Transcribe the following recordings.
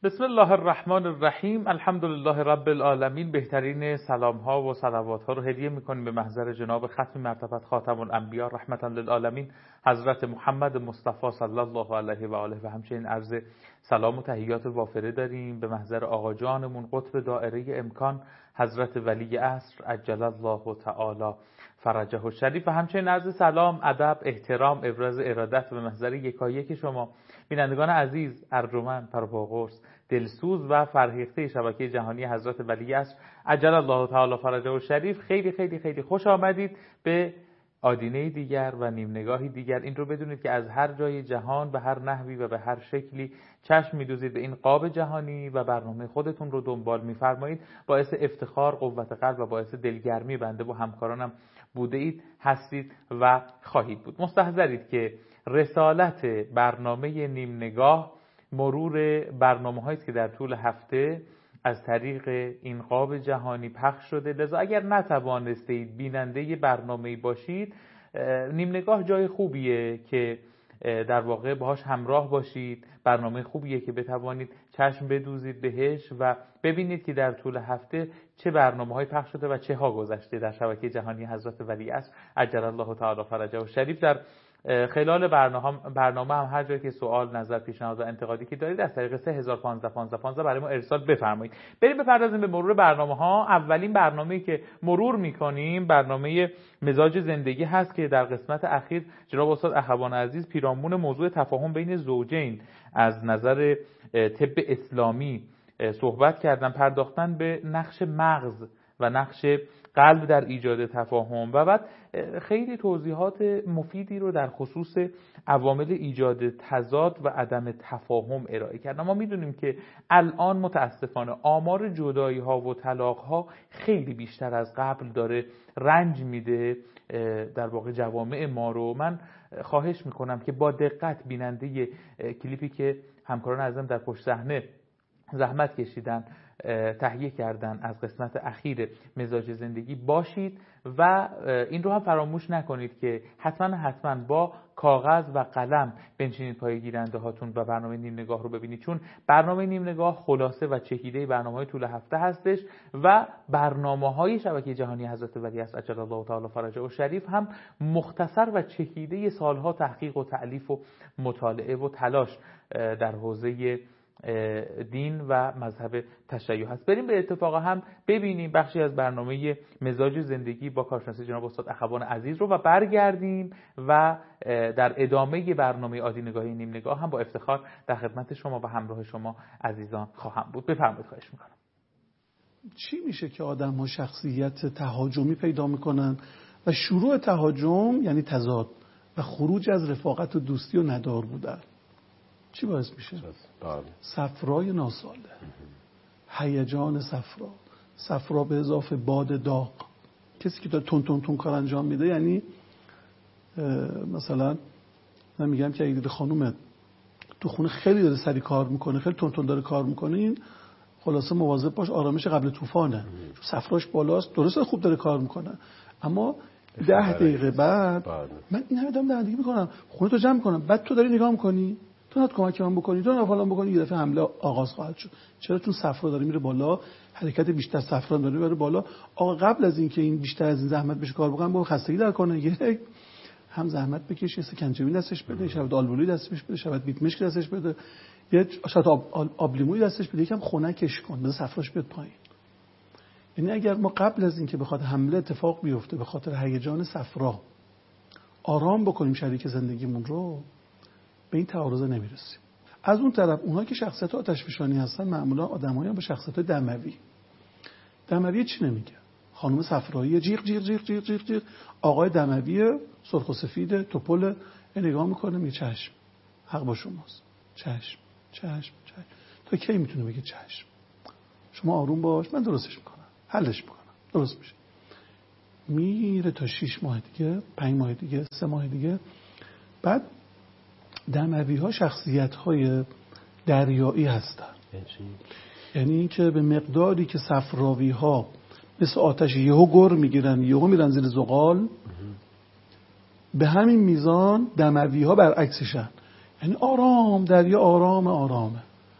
بسم الله الرحمن الرحیم. الحمدلله رب العالمین. بهترین سلام ها و صلوات ها رو هدیه میکنیم به محضر جناب ختم مرتبت خاتم الانبیا رحمتا للعالمین حضرت محمد مصطفی صلی الله علیه و آله و همچنین عرض سلام و تحیات وافره داریم به محضر آقا جانمون قطب دائره امکان حضرت ولی عصر عجل الله تعالی فرجه الشریف و همچنین عرض سلام، ادب، احترام، ابراز ارادت به محضر یکایک شما بینندگان عزیز، ارجمند، پرواقرس، دلسوز و فرهیخته شبکه جهانی حضرت ولی عصر عجل الله تعالی فرجه الشریف. خیلی خیلی خیلی خوش آمدید به آدینه دیگر و نیم نگاهی دیگر. این رو بدونید که از هر جای جهان به هر نحوی و به هر شکلی چشم می‌دوزید به این قاب جهانی و برنامه خودتون رو دنبال می‌فرمایید. باعث افتخار، قوت قلب و باعث دلگرمی بنده و همکارانم بوده اید، هستید و خواهید بود. مستحضرید که رسالت برنامه نیم نگاه مرور برنامه‌هایی است که در طول هفته از طریق این قاب جهانی پخش شده. لذا اگر نتوانستید بیننده برنامه‌ای باشید، نیم نگاه جای خوبیه که در واقع باهاش همراه باشید. برنامه خوبیه که بتوانید چشم بدوزید بهش و ببینید که در طول هفته چه برنامه‌های پخش شده و چه ها گذشته در شبکه جهانی حضرت ولی عصر عجل الله تعالی فرجه الشریف. در خلال برنامه هم هر جایی که سوال، نظر، پیشنهاد و انتقادی که دارید از طریق 3015 برای ما ارسال بفرمایید. بریم بپردازیم به مرور برنامه‌ها. اولین برنامه‌ای که مرور می‌کنیم برنامه مزاج زندگی هست که در قسمت اخیر جناب استاد اخوان عزیز پیرامون موضوع تفاهم بین زوجین از نظر طب اسلامی صحبت کردن، پرداختن به نقش مغز و نقش قلب در ایجاد تفاهم و بعد خیلی توضیحات مفیدی رو در خصوص عوامل ایجاد تضاد و عدم تفاهم ارائه کردن. ما میدونیم که الان متاسفانه آمار جدایی ها و طلاق ها خیلی بیشتر از قبل داره رنج میده در واقع جوامع ما رو. من خواهش میکنم که با دقت بیننده کلیپی که همکاران عزیزم در پشت صحنه زحمت کشیدن تهیه کردن از قسمت اخیر مزاج زندگی باشید و این رو هم فراموش نکنید که حتما با کاغذ و قلم بنشینید پای گیرنده هاتون و برنامه نیم نگاه رو ببینید، چون برنامه نیم نگاه خلاصه و چهیده برنامه‌های طول هفته هستش و برنامه‌های شبکه جهانی حضرت ولی عصر عجل الله تعالی فرجه الشریف هم مختصر و چهیده سالها تحقیق و تألیف و مطالعه و تلاش در حوزه دین و مذهب تشیع هست. بریم به اتفاق هم ببینیم بخشی از برنامه مزاج زندگی با کارشناسی جناب استاد اخوان عزیز رو و برگردیم و در ادامه برنامه عادی نگاهی نیم نگاه هم با افتخار در خدمت شما و همراه شما عزیزان خواهم بود. بفرمایید، خواهش میکنم. چی میشه که آدم ها شخصیت تهاجمی پیدا میکنن و شروع تهاجم یعنی تضاد و خروج از رفاقت و دوستی و ندار بودن؟ چی باعث میشه؟ صفرای ناساله، هیجان صفرا به اضافه باد داغ. کسی که داره تون کار انجام میده، یعنی مثلا من میگم که اگه خانومت تو خونه خیلی داره سری کار میکنه، خیلی تون داره کار میکنه، این خلاصه مواظب باش، آرامش قبل طوفانه، چون صفراش بالاست. درسته خوب داره کار میکنه، اما 10 دقیقه بعد من این همه دارم رانندگی میکنم، خونه تو جمع میکنم، بعد تو داری نگاه میکنی، تو نت کمک من بکنی، تو نه فلان بکنی، یه دفعه حمله آغاز خواهد شد. چرا؟ چون صفرا داره میره بالا، حرکت بیشتر صفرا داره میره بالا. آقا قبل از اینکه این بیشتر از این زحمت بشه کار بکنم، با خستگی در کنه، یک هم زحمت بکشه، سکنجبین دستش بده، شبت آلبولی دستش بده، شبت بیت مشک دستش بده، یه شات آب لیمویی دستش بده، یکم خنکش کن، بذار صفراش بیاد پایین. یعنی اگر ما قبل از اینکه بخواد حمله اتفاق بیفته به خاطر هیجان صفرا آرام بکنیم شریک زندگیمون رو، به این تعارض نمیرسیم. از اون طرف اونها که شخصیت آتشفشانی هستن معمولا آدمایی با شخصیت دموی چی نمیگه؟ خانم صفرایی جیغ جیغ جیغ جیغ جیغ جیغ، آقای دموی سرخ و سفید توپل نگاه میکنه میگه چشم، حق با شماست، چشم چشم چشم. تا کی میتونه بگه چشم؟ شما آروم باش، من درستش میکنم، حلش میکنم، درست میشه. میره تا 6 ماه دیگه، 5 ماه دیگه، 3 ماه دیگه. بعد دموی ها شخصیت های دریایی هستن، یعنی اینکه به مقداری که صفراوی ها مثل آتش یهو گر میگیرن، یهو میرن زیر زغال، به همین میزان دموی ها برعکسشن، یعنی آرام، دریا آرامه.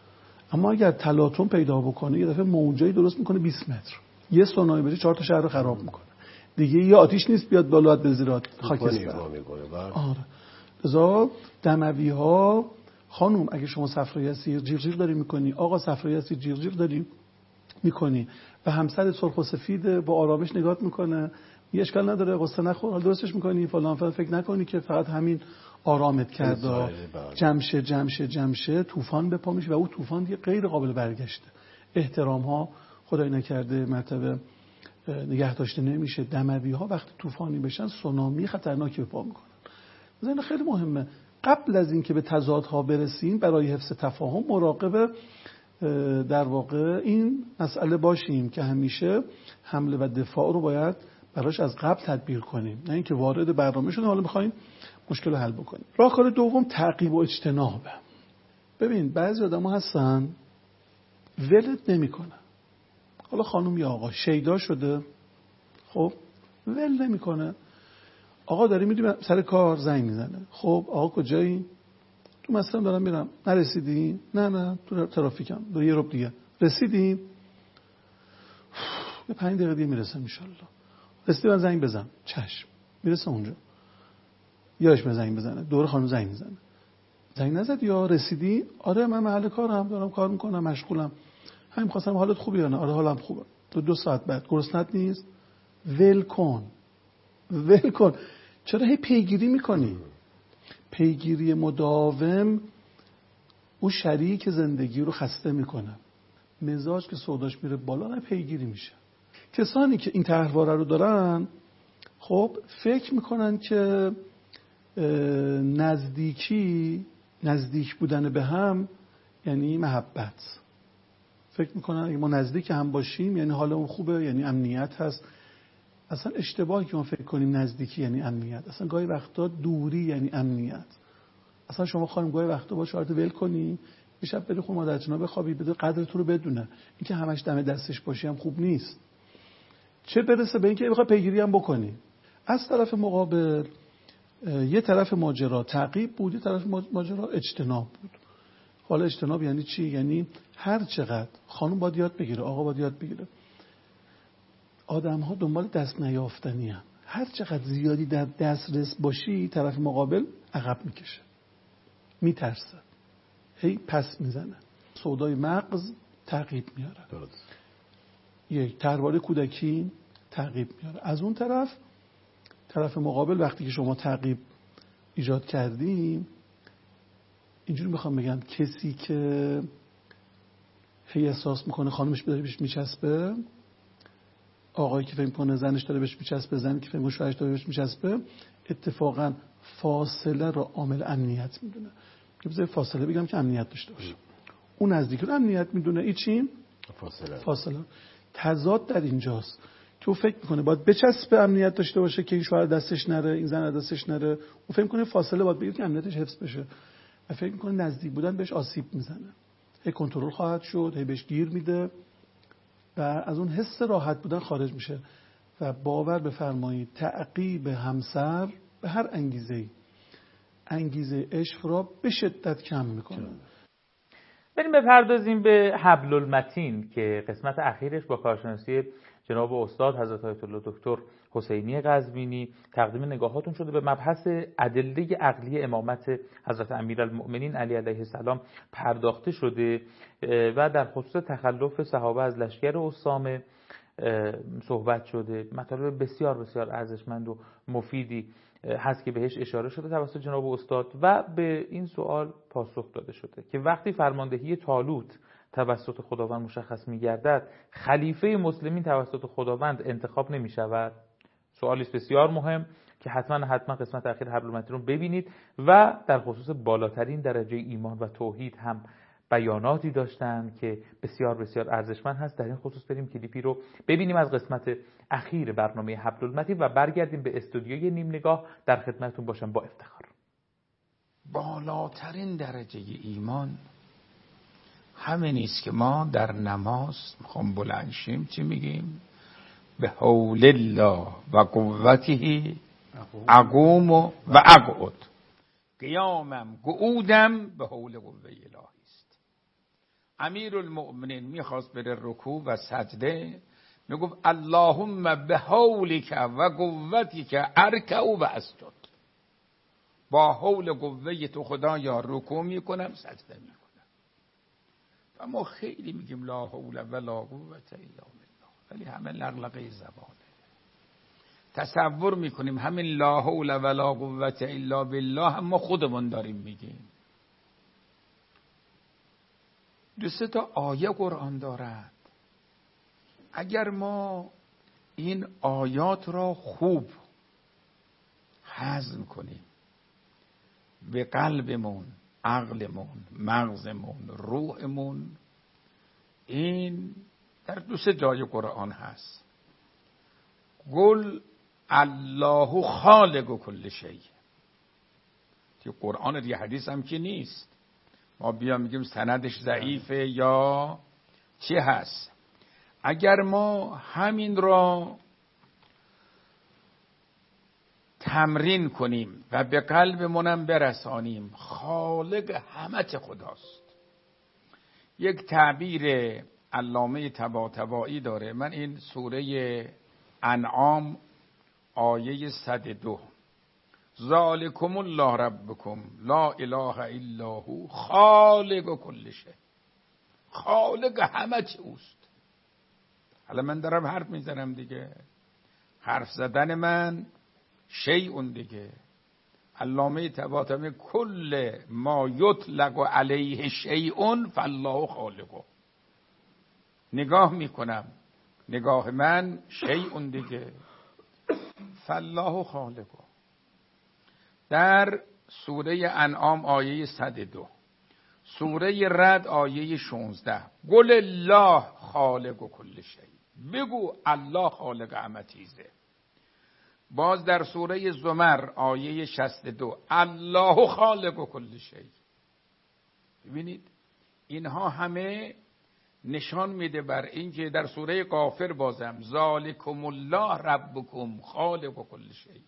اما اگر تلاطم پیدا بکنه یه دفعه موجایی درست میکنه 20 متر، یه سونامی بشه 4 تا شهر رو خراب میکنه دیگه. یه آتیش نیست بیاد بالا به زیرات خاکستر. آره. لذا دموی ها خانم اگه شما صفرایی هستی جیغ جیغ داری میکنی، آقا صفرایی هستی جیغ جیغ داری میکنی و همسر سرخ و سفید با آرامش نگات میکنه، یه اشکال نداره، قصه نخور، حالا درستش میکنی فلان فلان، فکر نکنی که فقط همین آرامت کرده. جمشه طوفان به پا میشه و اون طوفان دیگه غیر قابل برگشته. احترام ها خدای نکرده مرتبه نگه داشته نمیشه. دموی ها وقتی طوفانی بشن سونامی خطرناکی به پا میکنن. این خیلی مهمه قبل از اینکه به تضادها برسیم برای حفظ تفاهم مراقب در واقع این مسئله باشیم که همیشه حمله و دفاع رو باید براش از قبل تدبیر کنیم، نه اینکه وارد برنامه شدیم حالا می‌خوایم مشکل رو حل بکنیم. راهکار دوم تعقیب و اجتنابه. ببین بعضی آدم‌ها هستن ولت نمی‌کنه، حالا خانم یا آقا شیدا شده، خب ول نمی‌کنه. آقا داری می‌ری سر کار زنگ میزنه، خب آقا کجایی؟ تو مثلا دارم میرم. نرسیدی؟ نه تو ترافیکم، دو یه ربع دیگه. رسیدی؟ یه 5 دقیقه دیگه میرسم ان شاءالله. رسیدی من زنگ بزن. چشم. میرسه اونجا. یادش من زنگ بزنه. دور خانم زنگ میزنه. زنگ نزد یا رسیدی؟ آره من محل کارم، دارم کار میکنم، مشغولم. همین خواستم حالت خوبه یا نه؟ آره حالم خوبه. 2 ساعت بعد گرسنت نیست؟ ول کن. چرا هی پیگیری میکنی؟ پیگیری مداوم او شریک زندگی رو خسته میکنه. مزاج که سوداش میره بالا نه پیگیری میشه. کسانی که این طرحواره رو دارن خب فکر میکنن که نزدیک بودن به هم یعنی محبت. فکر میکنن اگه ما نزدیک هم باشیم یعنی حالمون خوبه، یعنی امنیت هست. اصلا اشتباهی که ما فکر کنیم نزدیکی یعنی امنیت. اصلا گاهی وقتا دوری یعنی امنیت. اصلا شما خانم گاهی وقتا با شاید ول کنی میشه بری خونه مادرتون بخوابی، بده قدر تو رو بدونه. اینکه همش دم دستش باشی هم خوب نیست. چه برسه به اینکه بخوای پیگیری هم بکنی. از طرف مقابل یه طرف ماجرا تعقیب بود، یه طرف ماجرا اجتناب بود. حالا اجتناب یعنی چی؟ یعنی هر چقدر خانم باید یاد بگیره، آقا باید یاد بگیره. آدم‌ها دنبال دست نیافتنی هم. هر چقدر زیادی در دسترس باشی طرف مقابل عقب میکشه، میترسه، هی پس میزنه. سودای مغز تعقیب میاره. درست. یک طرحواره کودکی تعقیب میاره. از اون طرف مقابل وقتی که شما تعقیب ایجاد کردیم، اینجوری میخوام بگم کسی که هی احساس میکنه خانمش داره بهش میچسبه، آقایی که فکر کنه زنش داره بهش میچسبه، زنی که فکر کنه شوهرش داره بهش میچسبه، اتفاقا فاصله رو عامل امنیت میدونه. که بذار فاصله بگم که امنیت داشته باشه. اون نزدیکی رو امنیت میدونه. این چی؟ فاصله. تضاد در اینجاست که او فکر میکنه باید بچسبه امنیت داشته باشه که این شوهر دستش نره، این زن دستش نره. او فکر میکنه فاصله باید بگیره که امنیتش حفظ بشه. و فکر میکنه نزدیک بودن بهش آسیب میزنه. هی کنترل خواهد شد، هی بهش گیر میده و از اون حس راحت بودن خارج میشه. و باور بفرمایید تعقیب همسر به هر انگیزه عشق را به شدت کم میکنه. بریم بپردازیم به حبل المتین که قسمت اخیرش با کارشناسی جناب استاد حضرت آیت الله دکتر حسینی قزوینی تقدیم نگاهاتون شده به مبحث ادله عقلی امامت حضرت امیرالمؤمنین علی علیه السلام پرداخته شده و در خصوص تخلف صحابه از لشکر اسامه صحبت شده. مطالب بسیار بسیار ارزشمند و مفیدی هست که بهش اشاره شده توسط جناب استاد و به این سوال پاسخ داده شده که وقتی فرماندهی طالوت توسط خداوند مشخص می‌گردد، خلیفه مسلمین توسط خداوند انتخاب نمی‌شود. سوالی است بسیار مهم که حتما قسمت اخیر حبل المتین رو ببینید و در خصوص بالاترین درجه ایمان و توحید هم بیاناتی داشتن که بسیار بسیار ارزشمند هست. در این خصوص بریم کلیپی رو ببینیم از قسمت اخیر برنامه حبل المتین و برگردیم به استودیوی نیم نگاه. در خدمتتون باشم با افتخار. بالاترین درجه ایمان همین است که ما در نماز میخوام بلند شیم چی میگیم؟ به حول الله و قوته اقوم و اقعد. قیامم قعودم به حول قوه الهی است. امیرالمؤمنین میخواست بره رکوع و سجده، میگفت اللهم به حولک و قوتک ارکع و اسجد، با حول قوه تو خدایا رکوع میکنم سجده میکنم. و ما خیلی میگیم لا حول ولا قوة الا بالله، ولی همه لغلقه زبانه. تصور میکنیم همین لا حول ولا قوة الا بالله هم ما خودمون داریم میگیم. 2 تا آیه قرآن دارد. اگر ما این آیات را خوب هضم کنیم، به قلبمون، عقلمون، مغزمون، روحمون، این در 2 جای قرآن هست. قل الله خالق کل شیء. که قرآن دیگه حدیث هم که نیست ما بیام میگیم سندش ضعیفه یا چی هست. اگر ما همین را تمرین کنیم و به قلبمونم برسانیم، خالق همه خداست. یک تعبیر علامه طباطبایی داره، من این سوره انعام آیه 102 ذالکم الله ربکم لا اله الا هو خالق کل شیء، خالق همه چی اوست. حالا من دارم حرف میزنم دیگه، حرف زدن من شیء دیگه. علامه طباطبایی کل ما یطلق علیه شیء فالله خالقه. نگاه میکنم، نگاه من شیء دیگه، فالله خالقه. در سوره انعام آیه 102، سوره رعد آیه 16 قل الله خالق کل شیء، بگو الله خالق همه چیزه. باز در سوره زمر آیه 62 الله خالق کل شیء. ببینید اینها همه نشان میده بر این که در سوره غافر بازم ذالکم الله ربکم خالق کل شیء.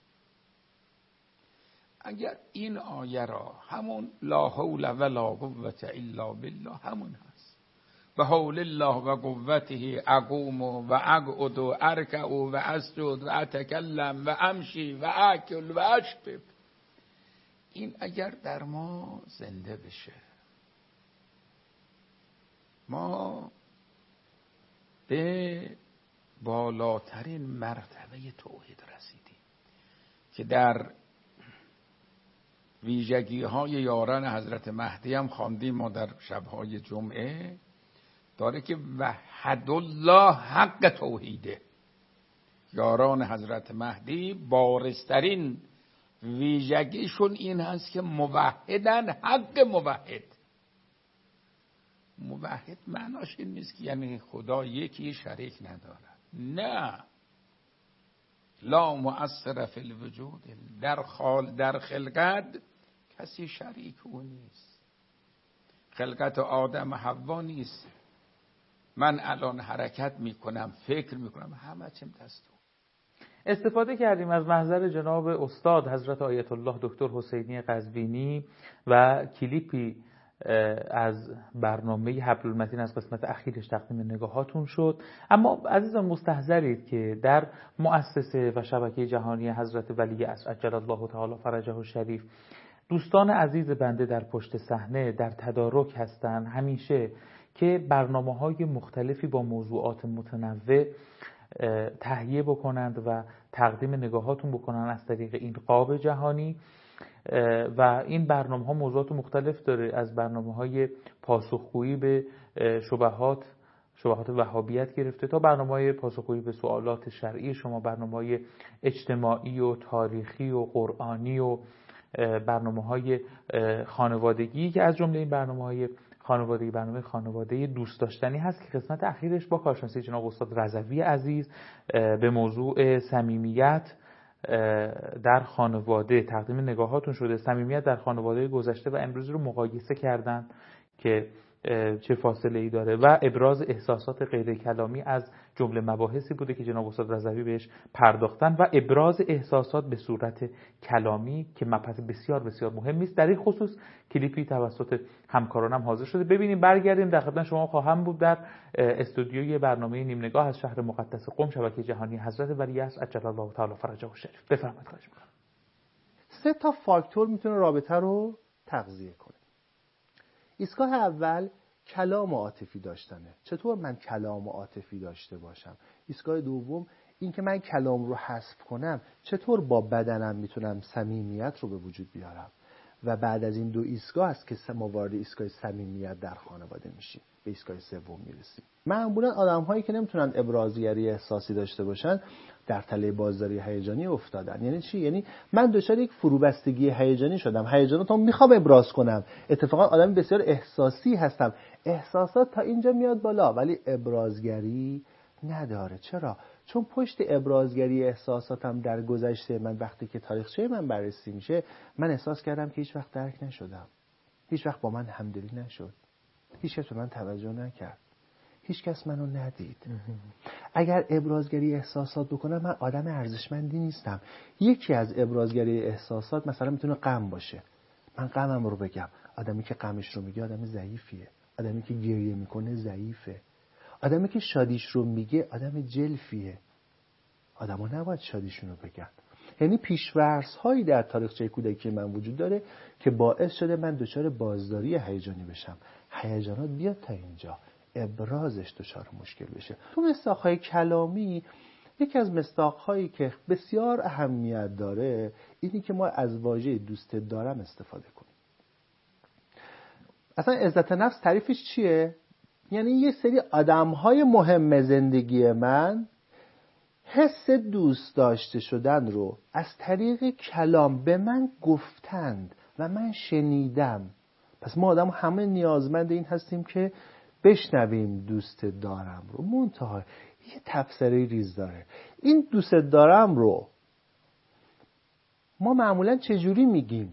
اگر این آیه را همون لا حول ولا قوة الا بالله همون هست، به حول الله و قوته اقوم و اقعد و ارکع و اسجد و اتکلم و امشی و اکل و اشرب، این اگر در ما زنده بشه، ما به بالاترین مرتبه توحید رسیدیم که در ویژگی های یاران حضرت مهدی هم خواندیم ما در شبهای جمعه، داره که وحد الله حق توحیده. یاران حضرت مهدی بارزترین ویژگیشون این هست که موحدن، حق موحد. موحد معناش این نیست که یعنی خدا یکی شریک ندارد، نه، لا مؤثر فی الوجود، در خلقت کسی شریک او نیست. خلقت آدم و حوا نیست من الان حرکت میکنم، فکر میکنم، همه چیم دست او. استفاده کردیم از محضر جناب استاد حضرت آیت الله دکتر حسینی قزوینی و کلیپی از برنامه حبل المتین از قسمت اخیرش تقدیم نگاهاتون شد. اما عزیزان مستحضرید که در مؤسسه و شبکه جهانی حضرت ولی عصر عجل الله تعالی فرجه الشریف دوستان عزیز بنده در پشت صحنه در تدارک هستند همیشه که برنامه‌های مختلفی با موضوعات متنوع تهیه بکنند و تقدیم نگاهاتون بکنند از طریق این قاب جهانی. و این برنامه‌ها موضوعات مختلف داره، از برنامه‌های پاسخگویی به شبهات وهابیت گرفته تا برنامه‌های پاسخگویی به سوالات شرعی شما، برنامه‌های اجتماعی و تاریخی و قرآنی و برنامه‌های خانوادگی که از جمله این برنامه‌های خانوادگی برنامه خانواده دوست داشتنی هست که قسمت اخیرش با کارشناسی جناب استاد رضوی عزیز به موضوع صمیمیت در خانواده تقدیم نگاهاتون شده. صمیمیت در خانواده گذشته و امروزی رو مقایسه کردن که چه فاصله ای داره و ابراز احساسات غیر کلامی از جمله مباحثی بوده که جناب استاد رضوی بهش پرداختن و ابراز احساسات به صورت کلامی که مبحث بسیار بسیار مهمی است. در این خصوص کلیپی توسط همکارانم حاضر شده. ببینیم برگردیم در خدمت شما خواهم بود در استودیوی برنامه نیم نگاه از شهر مقدس قم، شبکه جهانی حضرت ولیعصر عجل الله تعالی فرجه الشریف. بفرمایید. خواهش می‌کنم. 3 تا فاکتور میتونه رابطه رو تغذیه کنه. ایستگاه اول کلام عاطفی داشتنه. چطور من کلام عاطفی داشته باشم؟ ایستگاه دوم این که من کلام رو حذف کنم، چطور با بدنم میتونم صمیمیت رو به وجود بیارم؟ و بعد از این 2 ایستگاه است که ما وارد ایستگاه صمیمیت در خانواده میشیم، به ایستگاه سوم میرسیم. معمولا آدم‌هایی که نمیتونن ابرازگری احساسی داشته باشن در تله بازداری هیجانی افتادن. یعنی چی؟ یعنی من دچار یک فروبستگی هیجانی شدم، هیجاناتو میخوام ابراز کنم، اتفاقا آدم بسیار احساسی هستم، احساسات تا اینجا میاد بالا ولی ابرازگری نداره. چرا؟ چون پشت ابرازگری احساساتم در گذشته من وقتی که تاریخچه من بررسی میشه، من احساس کردم که هیچ وقت درک نشدم، هیچ وقت با من همدلی نشد، هیچ کس به من توجه نکرد، هیچ کس منو ندید. اگر ابرازگری احساسات بکنم من آدم ارزشمندی نیستم. یکی از ابرازگری احساسات مثلا میتونه غم باشه، من غمم رو بگم. آدمی که غمش رو میگه آدم ضعیفیه، آدمی که گریه میکنه ضعیفه، آدمی که شادیش رو میگه آدم جلفیه. آدما نباید شادیشون رو بگن. یعنی پیش‌فرض هایی در تاریخچه کودکی من وجود داره که باعث شده من دچار بازداری هیجانی بشم. هیجانات بیاد تا اینجا، ابرازش دچار مشکل بشه. تو مصداق‌های کلامی یکی از مصداق‌هایی که بسیار اهمیت داره اینی که ما از واژه دوست دارم استفاده کنیم. اصلا عزت نفس تعریفش چیه؟ یعنی یه سری آدم‌های مهم زندگی من حس دوست داشته شدن رو از طریق کلام به من گفتند و من شنیدم. پس ما آدم همه نیازمند این هستیم که بشنویم دوست دارم رو. منتها یه تفسیری ریز داره. این دوست دارم رو ما معمولا چجوری میگیم؟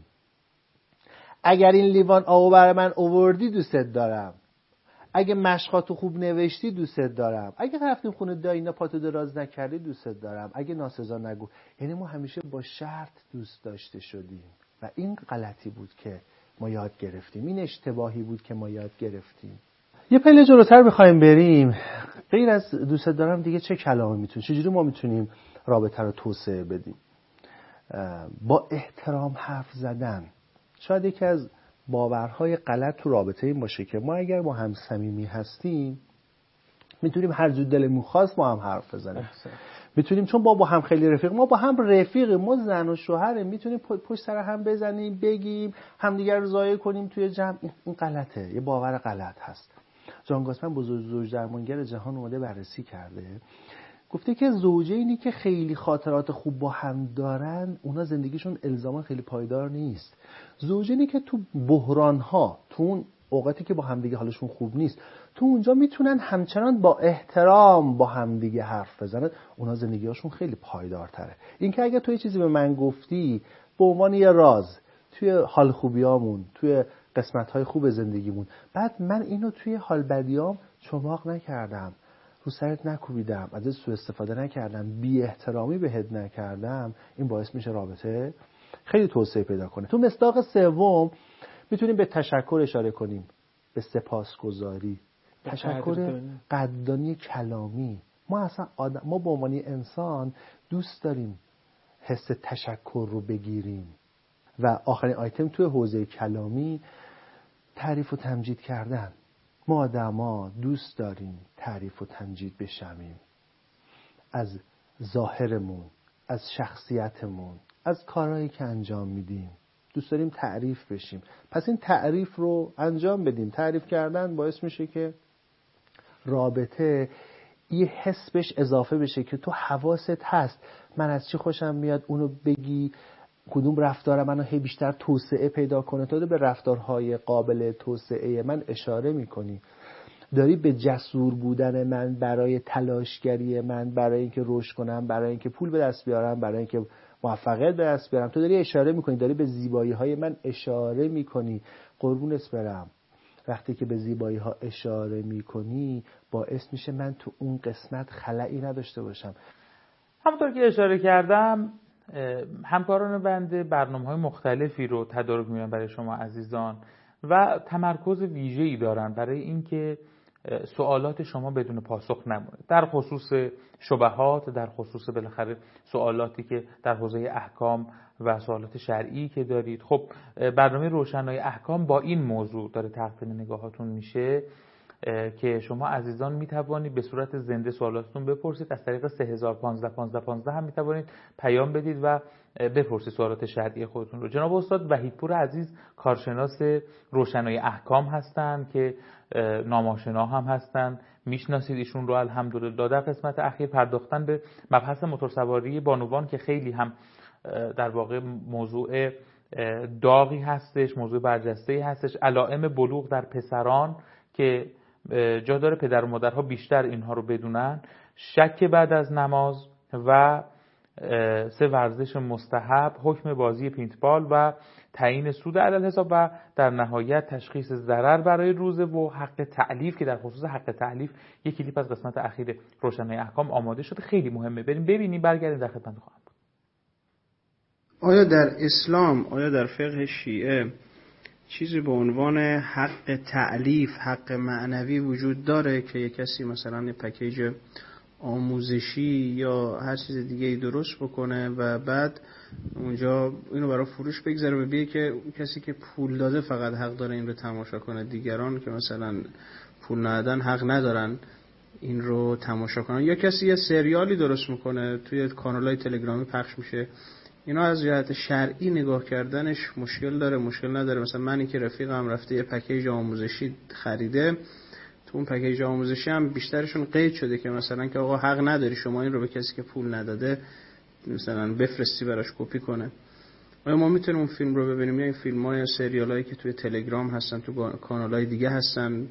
اگر این لیوان آبو برای من آوردی دوستت دارم، اگه مشقاتو خوب نوشتی دوستت دارم، اگه رفتیم خونه دایینا پاتو دراز نکردی دوستت دارم، اگه ناسزا نگو. یعنی ما همیشه با شرط دوست داشته شدیم و این غلطی بود که ما یاد گرفتیم، این اشتباهی بود که ما یاد گرفتیم. یه پله جلوتر بخوایم بریم، غیر از دوست دارم دیگه چه کلامی میتونیم، چجوری ما میتونیم رابطه رو توسعه بدیم؟ با احترام حرف زدن. شاید یکی از باورهای غلط تو رابطه این باشه که ما اگر با هم صمیمی هستیم میتونیم هر جور دلمون خواست ما هم حرف بزنیم، میتونیم چون با هم خیلی رفیق، ما با هم رفیقیم، ما زن و شوهریم، میتونیم پشت سر هم بزنیم، بگیم، همدیگر رو ضایع کنیم توی جمع. این غلطه، یه باور غلط هست. جان گاسمن بزرگ زوج درمانگر جهان اومده بررسی کرده، گفته که زوجینی که خیلی خاطرات خوب با هم دارن اونا زندگیشون الزاما خیلی پایدار نیست. زوجینی که تو بحران‌ها، تو اون اوقاتی که با همدیگه حالشون خوب نیست، تو اونجا میتونن همچنان با احترام با همدیگه حرف بزنن، اونا زندگیشون خیلی پایدارتره. این که اگه تو یه چیزی به من گفتی به عنوان یه راز توی حال خوبیامون، توی قسمت‌های خوب زندگیمون، بعد من اینو توی حال بدیام چماق نکردم، رو سرت نکوبیدم، ازت سوء استفاده نکردم، بی احترامی بهت نکردم، این باعث میشه رابطه خیلی توسعه پیدا کنه. تو مصداق سوم میتونیم به تشکر اشاره کنیم، به سپاسگزاری، تشکر قدردانی کلامی. ما به عنوان انسان دوست داریم حس تشکر رو بگیریم. و آخرین آیتم توی حوزه کلامی تعریف و تمجید کردن. ما آدما دوست داریم تعریف و تمجید بشنویم از ظاهرمون، از شخصیتمون، از کارهایی که انجام میدیم. دوست داریم تعریف بشیم. پس این تعریف رو انجام بدیم. تعریف کردن باعث میشه که رابطه یه حس بهش اضافه بشه که تو حواست هست من از چی خوشم میاد اونو بگی، کدوم رفتار منو هی بیشتر توسعه پیدا کنه. تو به رفتارهای قابل توسعه من اشاره میکنی، داری به جسور بودن من برای تلاشگری من، برای اینکه رشد کنم، برای اینکه پول به دست بیارم، برای اینکه موفقیت به دست بیارم، تو داری اشاره میکنی، داری به زیبایی های من اشاره میکنی. قربونت برم، وقتی که به زیبایی ها اشاره میکنی باعث میشه من تو اون قسمت خلایی نداشته باشم. همونطور که اشاره کردم همکاران بنده برنامه‌های مختلفی رو تدارک می‌کنن برای شما عزیزان و تمرکز ویژه‌ای دارن برای اینکه سوالات شما بدون پاسخ نمونه، در خصوص شبهات، در خصوص بالاخره سوالاتی که در حوزه احکام و سوالات شرعی که دارید. خب برنامه روشنای احکام با این موضوع داره تقدیم نگاهاتون میشه که شما عزیزان میتوانید به صورت زنده سوالاتتون بپرسید. از طریق 3015 هم میتوانید پیام بدید و بپرسید سوالات شرعی خودتون رو. جناب استاد وحیدپور عزیز کارشناس روشنای احکام هستند که ناماشنا هم هستند، میشناسید ایشون رو الحمدلله. در قسمت اخیر پرداختن به مبحث موتورسواری بانوان که خیلی هم در واقع موضوع داغی هستش، موضوع برجسته‌ای هستش، علائم بلوغ در پسران که جا داره پدر و مادرها بیشتر اینها رو بدونن، شک بعد از نماز و 3 ورزش مستحب، حکم بازی پینتبال و تعیین سود علی حساب و در نهایت تشخیص ضرر برای روزه و حق تألیف که در خصوص حق تألیف یک کلیپ از قسمت اخیر روشنای احکام آماده شده، خیلی مهمه. بریم ببینیم، برگردیم در خدمت خواهم بود. آیا در اسلام، آیا در فقه شیعه چیزی به عنوان حق تألیف، حق معنوی وجود داره که یک کسی مثلا یه پکیج آموزشی یا هر چیز دیگه ای درست بکنه و بعد اونجا اینو برای فروش بگذاره و بگه که کسی که پول داده فقط حق داره این رو تماشا کنه، دیگران که مثلا پول ندادن حق ندارن این رو تماشا کنن؟ یا کسی یه سریالی درست میکنه توی کانالای تلگرامی پخش میشه، اینا از جهت شرعی نگاه کردنش مشکل داره مشکل نداره؟ مثلا منی که رفیقم رفته یه پکیج آموزشی خریده، تو اون پکیج آموزشی هم بیشترشون قید شده که مثلا که آقا حق نداری شما این رو به کسی که پول نداده مثلا بفرستی براش کپی کنه. آیا ما میتونیم اون فیلم رو ببینیم یا این فیلم‌ها یا سریالایی که توی تلگرام هستن تو کانالای دیگه هستن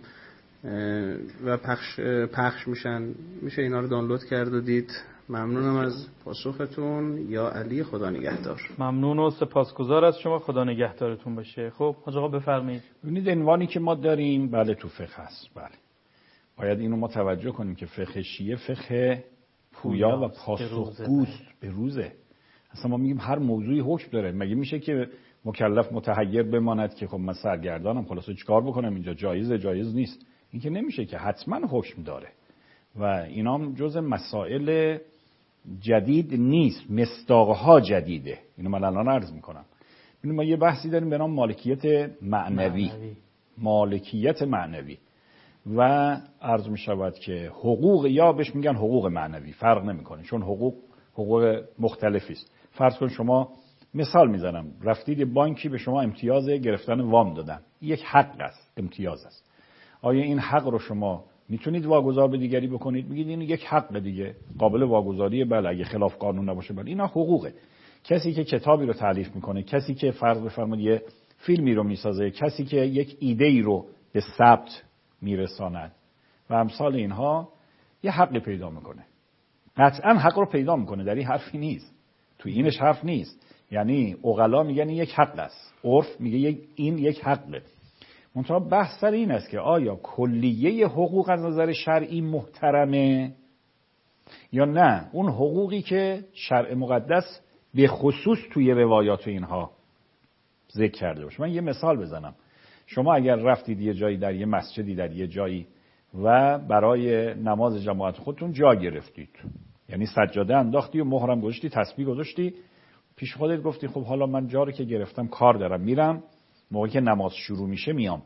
و پخش میشن، میشه اینا رو دانلود کرد و دید؟ ممنونم از پاسختون. یا علی، خدا نگهدار. ممنون و سپاسگزار از شما، خدا نگهدارتون باشه. خب حاج آقا بفرمایید. ببینید عنوانی که ما داریم بله تو فقه هست، بله باید اینو ما توجه کنیم که فقه شیعه فقه پویا و پاسخگوست به روزه. اصلا ما میگیم هر موضوعی حکم داره. مگه میشه که مکلف متحیر بماند که خب من سرگردانم خلاص چیکار بکنم اینجا، جایز نیست؟ این که نمیشه که، حتما حکم داره و اینا هم جز مسائل جدید نیست، مصداقها جدیده. اینو من الان عرض میکنم. ببینید ما یه بحثی داریم به نام مالکیت معنوی. مالکیت معنوی و عرض میشود که حقوق، یا بهش میگن حقوق معنوی، فرق نمیکنه چون حقوق مختلفی است. فرض کن شما، مثال میزنم، رفتید بانکی به شما امتیاز گرفتن وام دادن، یک حق است، امتیاز است. آیا این حق رو شما میتونید واگذار به دیگری بکنید؟ میگید این یک حق دیگه، قابل واگذاریه، بله اگه خلاف قانون نباشه، بله اینا حقوقه. کسی که کتابی رو تالیف میکنه، کسی که فرض بفرمایید یه فیلمی رو میسازه، کسی که یک ایده‌ای رو به ثبت میرساند و امثال اینها، یه حقی پیدا میکنه. قطعا حق رو پیدا میکنه، در این حرفی نیست، تو اینش حرف نیست. یعنی عقلا میگن این یک حق است، عرف میگه این یک حقه. منتها بحث سر این است که آیا کلیه حقوق از نظر شرعی محترمه یا نه اون حقوقی که شرع مقدس به خصوص توی روایات اینها ذکر کرده باشه. من یه مثال بزنم. شما اگر رفتید یه جایی، در یه مسجدی، در یه جایی و برای نماز جماعت خودتون جا گرفتید، یعنی سجاده انداختی و مهرم گذاشتی، تسبیح گذاشتی، پیش خودت گفتی خب حالا من جا رو که گرفتم کار دارم میرم، موقعی که نماز شروع میشه میام.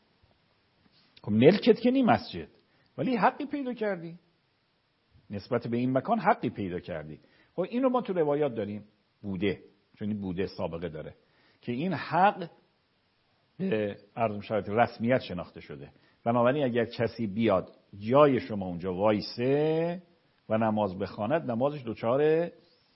خب ملکت که نی مسجد، ولی حقی پیدا کردی، نسبت به این مکان حقی پیدا کردی. خب اینو ما تو روایات داریم، بوده، چون این بوده سابقه داره که این حق به عرض شرایط رسمیت شناخته شده. بنابراین اگر کسی بیاد جای شما اونجا وایسه و نماز بخواند، نمازش دچار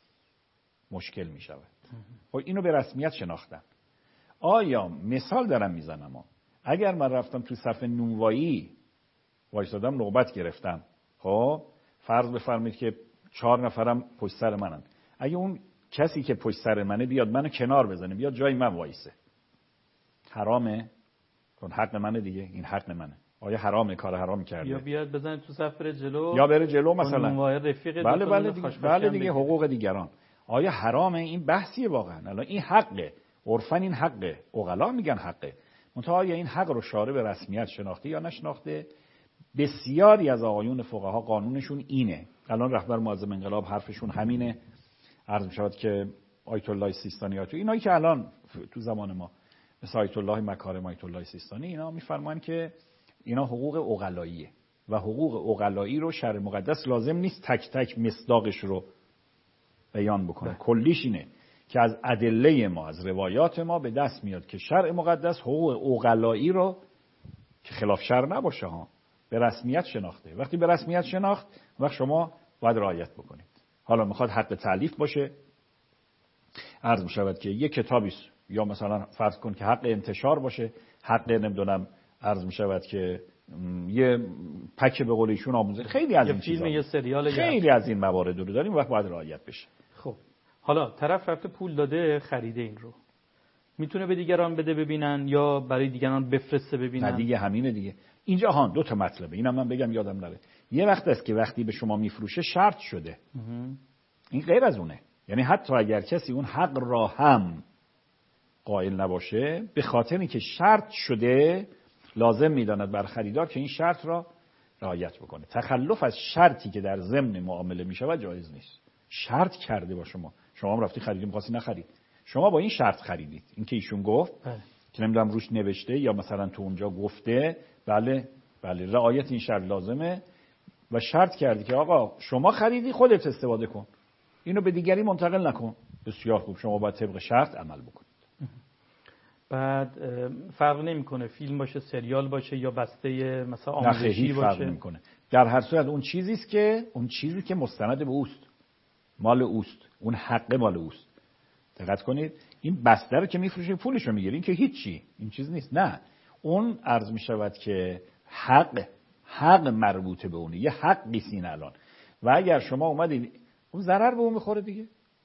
مشکل می شود. خب اینو به رسمیت شناختن. آیا مثال دارم میزنم، اگر من رفتم تو صف نونوایی وایسادم، نوبت گرفتم، خب فرض بفرمایید که 4 نفرم پشت سر منن، اگه اون کسی که پشت سر منه بیاد منو کنار بزنه، بیاد جای من وایسه، حرامه؟ حق منه دیگه، این حق منه. آیا حرامه، کار حرام کرده، یا بیاد بزنه تو صف بره جلو، یا بره جلو مثلا، رفیق بله دیگه حقوق دیگران. آیا حرامه؟ این بحثیه واقعا. الان این حقه، عرفاً این حقه، عقلا میگن حقه. منتها آیا این حق رو شارع به رسمیت شناخته یا نشناخته؟ بسیاری از آقایون فقها قانونشون اینه. الان رهبر معظم انقلاب حرفشون همینه. عرض می‌شود که آیت الله سیستانی ها، تو اینایی که الان تو زمان ما مثل آیت الله مکارم، آیت الله سیستانی، اینا میفرمان که اینا حقوق عقلاییه و حقوق عقلایی رو شرع مقدس لازم نیست تک تک مصداقش رو بیان بکنه. کلیش اینه که از ادله ما، از روایات ما به دست میاد که شرع مقدس حقوق عقلایی رو که خلاف شرع نباشه ها به رسمیت شناخته. وقتی به رسمیت شناخت، وقت شما باید رعایت بکنید. حالا میخواد حق تألیف باشه، عرض میشود که یک کتابی یا مثلا فرض کن که حق انتشار باشه، حق نمیدونم عرض میشود که یه پک به قول ایشون آموزش، خیلی از این چیزا، یا سریال، خیلی از این موارد رو داریم و باید رعایت بشه. خب حالا طرف رفته پول داده خریده، این رو میتونه به دیگران بده ببینن یا برای دیگران بفرسته ببینن؟ نه دیگه، همینه دیگه. اینجا ها دو تا مطلبه، اینم من بگم یادم نره. یه وقت است که وقتی به شما میفروشه شرط شده، این غیر از اونه. یعنی حتی اگر کسی اون حق را هم قائل نباشه، به خاطر اینکه شرط شده لازم میداند بر خریدار که این شرط را رعایت بکنه. تخلف از شرطی که در ضمن معامله میشود جایز نیست. شرط کرده با شما هم رفتی خریدی، می‌خواستی نخرید، شما با این شرط خریدید، این که ایشون گفت که نمیدونم روش نوشته یا مثلا تو اونجا گفته، بله رعایت این شرط لازمه و شرط کردی که آقا شما خریدی، خودت استفاده کن، اینو به دیگری منتقل نکن. بسیار خوب، شما باید طبق شرط عمل بکنید. بعد فرق نمیکنه فیلم باشه، سریال باشه یا بسته مثلا آموزشی باشه؟ فرق نمیکنه. در هر صورت اون چیزی که مستند به اوست، مال اوست، اون حق مال اوست. دقت کنید، این بسته رو که میفروشه پولش رو میگیره، این که هیچی، این چیز نیست. نه، اون عرض میشود که حق مربوطه به اونه، یه حقی سین الان، و اگر شما اومدید اون ضرر به اون میخوره دیگه.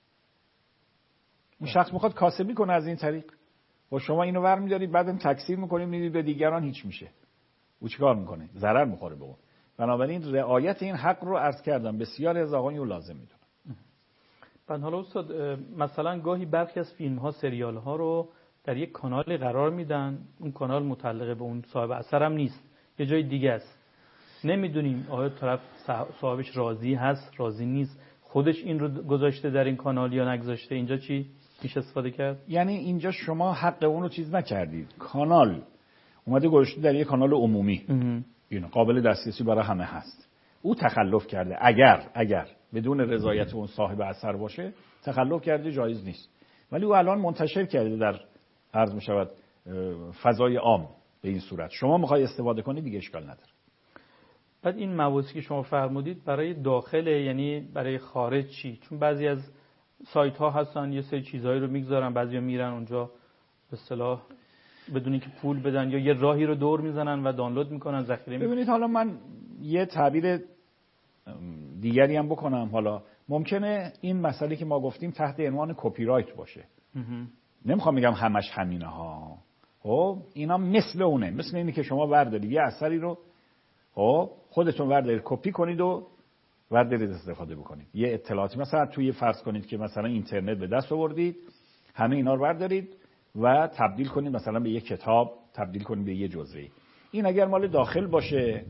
اون شخص میخواد کاسبی کنه از این طریق، و شما اینو ور میدارید بعدم تکثیر میکنید، میدید به دیگران هیچ میشه. او چیکار میکنه؟ ضرر میخوره به اون. بنابراین رعایت این حق رو عرض کردم بسیاری از آقایون لازم میدونن. بعد حالا استاد، مثلا گاهی برخی از فیلم ها، سریال ها رو در یک کانال قرار میدن، اون کانال متعلق به اون صاحب اثر هم نیست، یه جای دیگه است. نمیدونیم آیا طرف صاحبش راضی هست، راضی نیست، خودش این رو گذاشته در این کانال یا نگذاشته. اینجا چی میشه استفاده کرد؟ یعنی اینجا شما حق اون رو چیز نکردید، کانال اومده گذاشته در یک کانال عمومی، این قابل دسترسی برای همه هست. او تخلف کرده. اگر بدون رضایت اون صاحب اثر باشه، تخلف کرده، جایز نیست. ولی او الان منتشر کرده در عرض میشود فضای عام به این صورت. شما میخوای استفاده کنید دیگه اشکال نداره. بعد این مواضعی که شما فرمودید برای داخل، یعنی برای خارج چی؟ چون بعضی از سایت ها هستن یه سری چیزایی رو میگذارن، بعضیا میرن اونجا به اصطلاح بدون اینکه پول بدن یا یه راهی رو دور میزنن و دانلود میکنن، ذخیره میکنن. ببینید حالا من یه تعبیر دیگری هم بکنم. حالا ممکنه این مسئله که ما گفتیم تحت عنوان کپی رایت باشه. نمیخوام بگم همش همینه ها. خب اینا مثل اونه، مثل اینی که شما بردارید یه اثری رو خودتون بردارید کپی کنید و بردارید استفاده بکنید. یه اطلاعاتی مثلا توی فرض کنید که مثلا اینترنت به دست آوردید، همه اینا رو بردارید و تبدیل کنید مثلا به یه کتاب، تبدیل کنید به یه جزوه‌ای. این اگر مال داخل باشه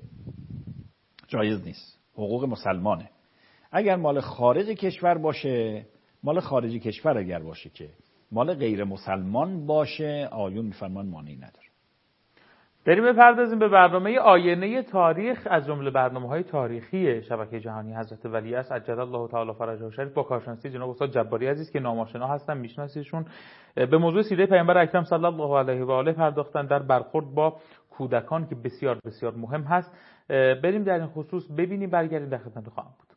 جایز نیست، حقوق مسلمانه. اگر مال خارج کشور باشه، مال خارج کشور اگر باشه که مال غیر مسلمان باشه، آیون میفرمان مانعی نداره. بریم بپردازیم به برنامه آینه تاریخ از جمله برنامه‌های تاریخی شبکه جهانی حضرت ولیعصر عجل الله تعالی فرجه الشریف با کارشناسی جناب استاد جباری عزیز که ناماشنا هستن، میشناسیشون. به موضوع سیره پیامبر اکرم صلی الله علیه و آله پرداختن در برخورد با کودکان که بسیار بسیار مهم هست. بریم در این خصوص ببینیم، برگردیم در خدمت خواهم بود.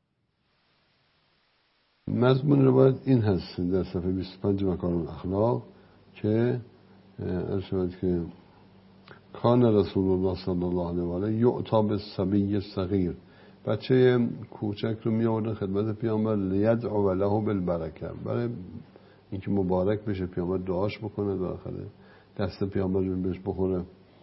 مضمون روایت این هست در صفحه 25 مکارم الاخلاق که ارشاد که کان رسول الله صلی الله علیه و آله یعطا بالصبی الصغیر، بچه کوچک رو می آوردن خدمت پیامبر لیدعو له بالبرکه، برای اینکه مبارک بشه، پیامبر دعاش بکنه، داخل دست پیامبر بهش بخوره.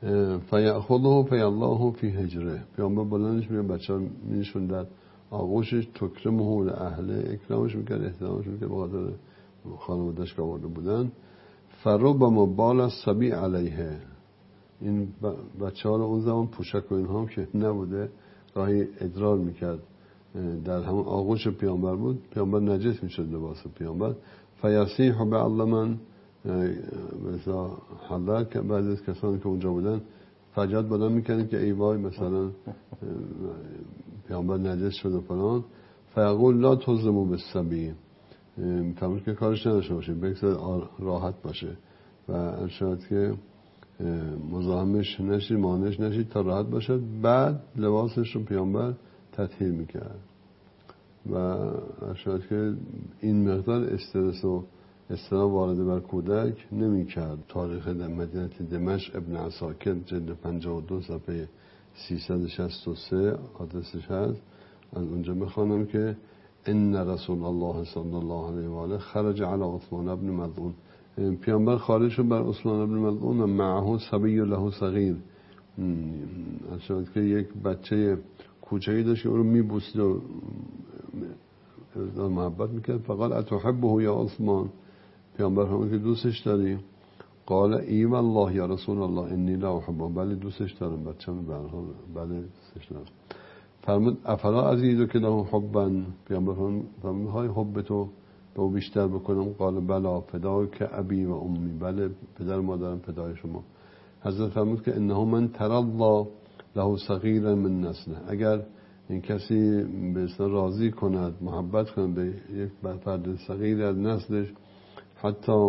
فیأخذه فیالله فی حجره، پیامبر بلندش میگه بچه ها میشون در آغوشش، تکرمه اهل اکرامش میکرد، احترامش میکرد به خاطر خانواده‌اش که آورده بودن. فربما بال الصبی علیه، این بچه ها رو اون زمان پوشک و اینها هم که نبوده راهی ادرار میکرد در همون آغوش پیامبر بود، پیامبر نجس میشد لباس پیامبر. فیصیح به علمن مثلا حضر که بعضی از کسانی که اونجا بودن فریاد بلند میکنن که ای وای مثلا پیامبر نجس شد و فلان. فیقول لا تظلموا بالصبی، فرمود که کارش نداشته باشه، بگذار راحت باشه و ارشاد که مزاحمش نشید، مانعش نشید تا راحت باشه. بعد لباسش رو پیامبر تطهیر میکرد و ارشاد که این مقدار استرس و اضطراب وارد بر کودک نمیکرد. تاریخ مدینه دمشق ابن عساکر جلد 52 صفحه 363 آدرسش هست، از اونجا بخوانم که ان رسول الله صلی الله علیه و آله خرج علی عثمان ابن مظعون، پیامبر خارج شد بر عثمان ابن مظعون و معه صبی له صغیر، ارشاد که یک بچه کوچکی داشت که او رو میبوسید و محبت میکرد. فقال اتحبه یا عثمان، پیامبر فرمود که دوستش داری؟ قال ای والله یا رسول الله انی لا احبه، بله دوستش دارم، بچه‌م به هر حال بله دوستش دارم. فرمود افلا عزیزو که له حبا، پیامبر فرمود های حب تو به بیشتر بکنم؟ قال بلا فدای که ابی و امی، بله پدر مادرم فدای شما. حضرت فرمود که انه من ترضا له صغیرا من نسله، اگر این کسی به اصلا راضی کند محبت کند به یک فرد صغیر از نسلش، حتی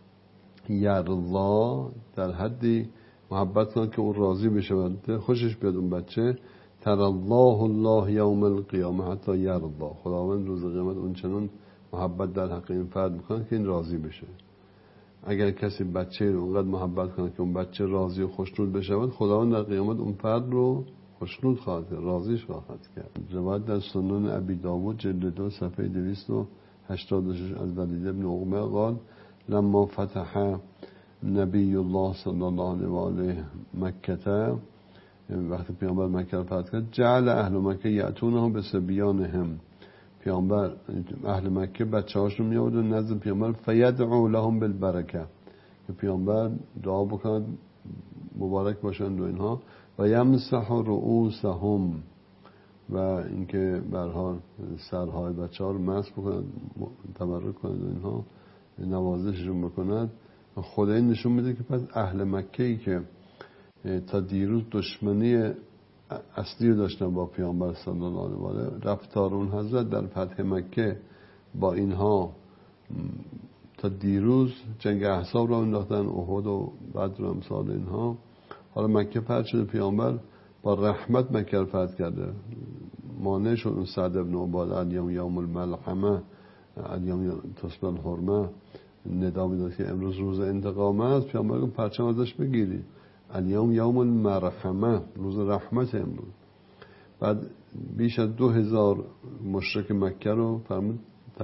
یرضا در حدی محبت کند که اون راضی بشه و خوشش بیاد اون بچه، ترضاه الله یوم القیامه حتی یرضا، خداوند روز قیامت اون چنان محبت در حق این فرد میکنه که این راضی بشه. اگر کسی بچه رو اونقدر محبت کنه که اون بچه راضی و خوشنود بشه، خداوند در قیامت اون فرد رو خوشنود خواهد کرد، راضیش خواهد کرد. روایت در سنن ابی داود جلد 2 صفحه 286 از ولید ابن عقبه قال لما فتح نبی الله صلی الله علیه و آله مکه، وقتی پیامبر مکه رو فتح کرد، جعل اهل مکه یأتونه بصبیانهم، پیامبر اهل مکه بچه‌هاشون میآوردن نزد پیامبر، فیدعو لهم بالبرکه، که پیامبر دعا بکند مبارک باشند و اینها، و یمسح رؤوسهم، و اینکه به هر حال سرهای بچه‌ها رو مسح بکند، تبرک کند و اینها، نوازششون بکند. خود این نشون میده که پس اهل مکه‌ای که تا دیروز دشمنی اصلی رو داشتن با پیامبر صلی الله علیه و آله، رفتار اون حضرت در فتح مکه با اینها تا دیروز جنگ احزاب رو انداختن، احد و بدر و امثال اینها. حالا مکه فتح شده، پیامبر با رحمت مکه رو فتح کرده، مانع شد اون سعد ابن عباده الیوم یوم الملحمه، الیوم تصبح الحرمه، ندا میداد که امروز روز انتقام است، پیامبر گفت پرچم ازش بگیری، الیوم یوم المرحمه، روز رحمت امروز. بعد بیش از 2000 مشرک مکه رو فرمود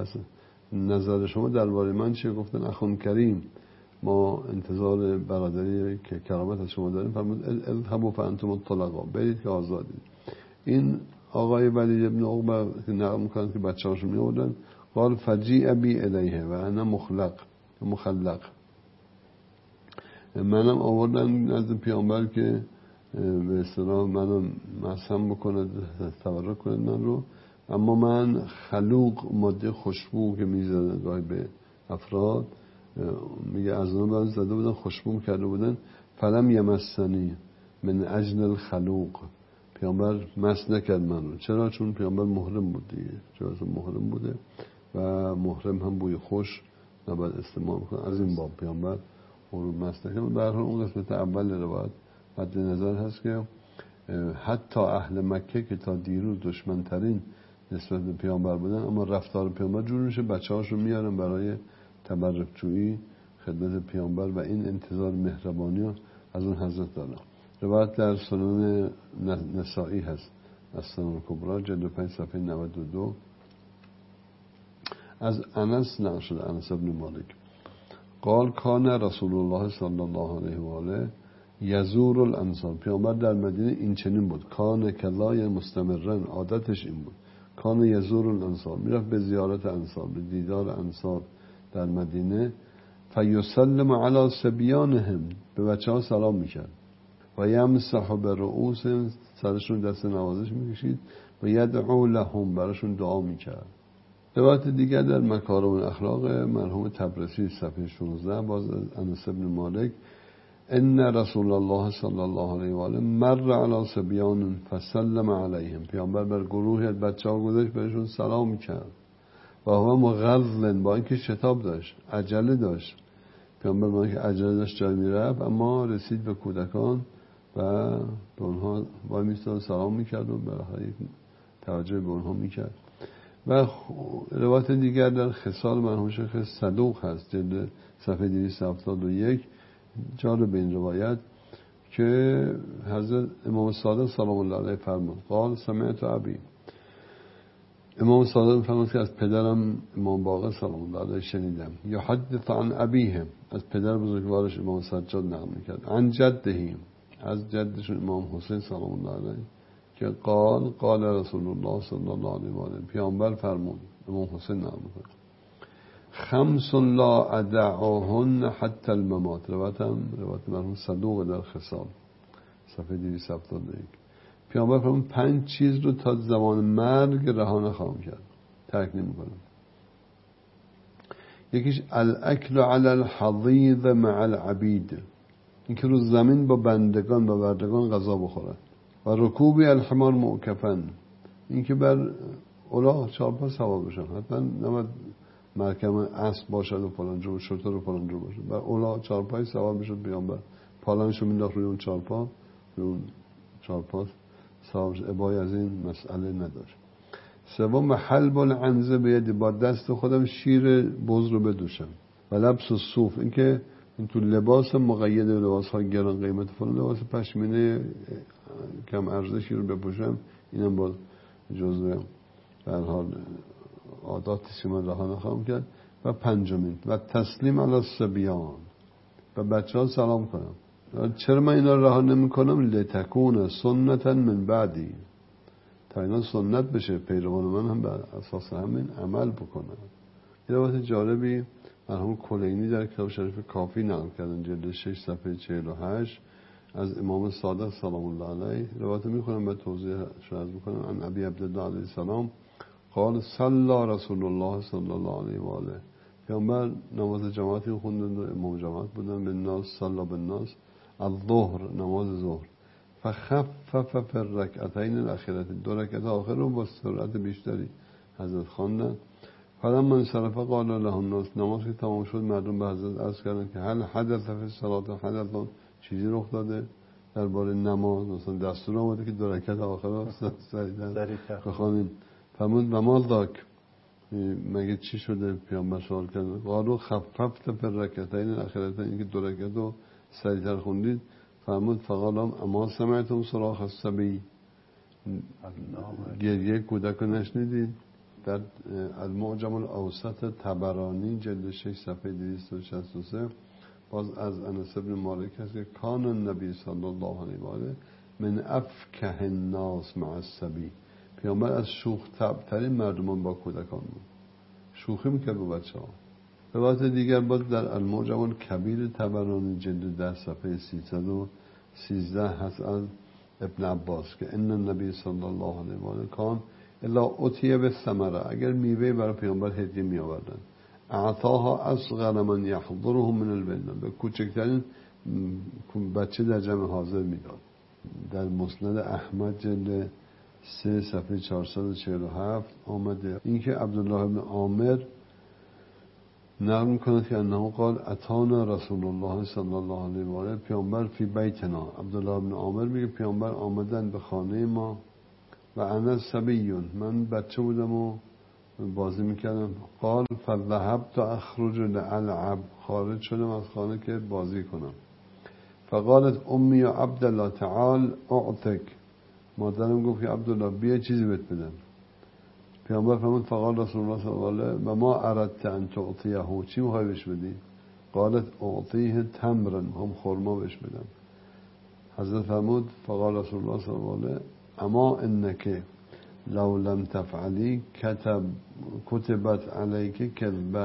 نظر شما درباره من چیه؟ گفتن اخون کریم، ما انتظار برادری که کرامت از شما داریم. فرمود اذهبوا فانتم الطلقاء، برید که آزادید. این آقای ولید ابن عقبه که نقل میکنند که بچه‌هاشون میآوردن، قال فجیع بی الیه و انا مخلق، منم آوردن نزد پیامبر که به اصطلاح منم مسحم بکند، تبرک کند من رو، اما من خلوق، ماده خوشبو که میزدن گاهی به افراد، میگه از اون بعد زده بودن خوشبو کرده بودن، فلم یمسنی من اجل الخلوق، پیامبر مس نکرد من رو. چرا؟ چون پیامبر محرم بود دیگه، چون محرم بوده و محرم هم بوی خوش نباید استعمال کنه، از این باب پیامبر او رو مس نکرد. به هر حال اون قسمت اول روایت مد نظر هست که حتی اهل مکه که تا دیروز دشمن ترین نسبت به پیامبر بودن، اما رفتار پیامبر جور میشه، بچه‌هاشو میارن برای تبرکجویی خدمت پیامبر و این انتظار مهربانی رو از اون حضرت دارن. روایت در سنن نسائی هست، از سنن کبرا جلد 5 صفحه 92 از انس نقل شده، انس ابن مالک قال کان رسول الله صلی الله علیه و آله یزور الانصار، پیامبر در مدینه این چنین بود، کان کلا یعنی مستمرن، عادتش این بود، کان یزور الانصار، میرفت به زیارت انصار، به دیدار انصار در مدینه، فیسلم علی صبیانهم، به بچه ها سلام میکرد، و یمسح به رؤوس، سرشون دست نوازش میکشید، و یدعو لهم، براشون دعا میکرد. روایت دیگر در مکارم الاخلاق مرحوم تبرسی صفحه 16 باز از انس بن مالک، ان رسول الله صلی الله علیه و آله مر علی صبیان فسلم علیهم، پیامبر بر گروهی از بچه‌ها گذشت، بهشون سلام کرد، و هو مغضل، با اینکه شتاب داشت، عجله داشت، پیامبر با اینکه عجله داشت جای میرفت، اما رسید به کودکان و به اونها وای میستاد سلام میکرد و برای توجه به اونها میکرد. و روایت دیگر در خصال مرحوم شیخ صدوق هست، جلد صفحه 271، جالب این روایت که حضرت امام صادق سلام الله علیه فرمود، قال سمعت ابی، امام صادق فرمود که از پدرم امام باقر سلام الله علیه شنیدم، یحدث عن ابیهم، از پدر بزرگوارش امام سجاد نقل میکرد، عن جدهم، از جدشون امام حسین سلام الله علیه، که قال رسول الله صلی الله علیه و آله، پیامبر فرمود، امام حسین نقل میکنه، خمس لا ادعوهن حتی الممات، روایت مرحوم صدوق در خصال صفحه 271، پیامبر فرمود 5 چیز رو تا زمان مرگ رها نخواهم کرد، ترک نمیکنم. یکیش الاکل علی الحضیض مع العبید، اینکه رو زمین با بندگان و بردگان غذا بخورد، و رکوبی الحمار موکفن، اینکه بر الاغ چارپا سوار بشن، حتما نباید مرکب اسب باشد و فلانجا و شتر و فلانجا باشد، بر الاغ چارپای سوار بشد، پیامبر پالانشو مینداخت روی اون چارپا، روی اون چارپا سوار بشد، ابایی از این مسئله نداشت. سوم حلب العنزه بیدی، با دست خودم شیر بز رو بدوشم، و لبس صوف، اینکه این تو لباس مقید و لباس های گران قیمت فلان، لباس پشمینه کم ارزشی رو بپوشم، اینم باز جزء به هر حال عاداتش من رها نخواهم کرد. و پنجمین و تسلیم علی الصبیان، و بچه ها سلام کنم. چرا من اینا رها نمی کنم؟ لتکون سنتا من بعدی، تا اینا سنت بشه، پیروان من هم بر اساس همین عمل بکنن. یه روایت جالبی مرحوم کلینی در کتاب شریف کافی نقل کردن، جلد 6 صفحه 48، از امام صادق سلام الله علیه، روایت میخونم و توضیحش عرض میکنم. عن ابی عبدالله علیه السلام قال صلی رسول الله صلی الله علیه و آله، پیامبر نماز جماعتی خوندن و امام جماعت بودن، به ناس صلی بالناس الظهر، نماز ظهر، فخفف فی الرکعتین الاخیرة، 2 رکعت آخر رو با سرعت بیشتری حضرت خواندن. فلما انصرف قال له الناس، نماز که تمام شد مردم به حضرت عرض کردن که هل حدث فی الصلاة حدث، چیزی رخ داده درباره نماز، مثلا دستور آمده که 2 رکعت آخر رو سریعتر بخوانیم. فرمود و ما ذاک، مگه چی شده؟ پیامبر سوال کرد، قالوا خففت فی الرکعتین الاخیرتین، اینکه 2 رکعت رو سریعتر خوندید. فرمود فقالم اما سمعتم صراخ الصبی، گریه کودک رو نشنیدید؟ در المعجم الاوسط طبرانی جلد 6 صفحه 263 باز از انس بن مالک هست که کان النبی صلی الله علیه و آله من افکه الناس مع الصبی، پیامبر از شوخ طبع‌ترین مردمان با کودکان بود، شوخی میکرد با بچه ها. روایت دیگر باز در المعجم الکبیر طبرانی جلد 10 صفحه 313 هست از ابن عباس که ان النبی صلی الله علیه و آله کان الا اتیه به ثمره، اگر میوه برای پیامبر هدیه می آوردن، اعطاها اصغر من یحضره من البنه، به کوچکترین بچه در جمع حاضر میداد. در مسند احمد جلد 3 صفحه 447 آمده اینکه عبدالله بن عامر نقل می‌کند که انه قال اتانا رسول الله صلی الله علیه و آله، پیامبر فی بیتنا، عبدالله بن عامر میگه پیامبر آمدن به خانه ما، و انا صبیون، من بچه بودم و بازی میکردم. قال فذهبت اخرج لالعب، خارج شدم از خانه که بازی کنم. فقالت امی یا عبدالله تعال اعتق، مادرم گفت که عبدالله بیا چیزی بهت بدم. پیامبر فرمود فقال رسول الله صلی الله علیه و ما اردت ان تعطیه، چی میخوای بهش بدی؟ قالت اعطیه تمرا، هم خرما بهش بدم. حضرت فرمود فقال رسول الله صلی الله علیه اما انک لو لم تفعلی کتبت علیک کذبه.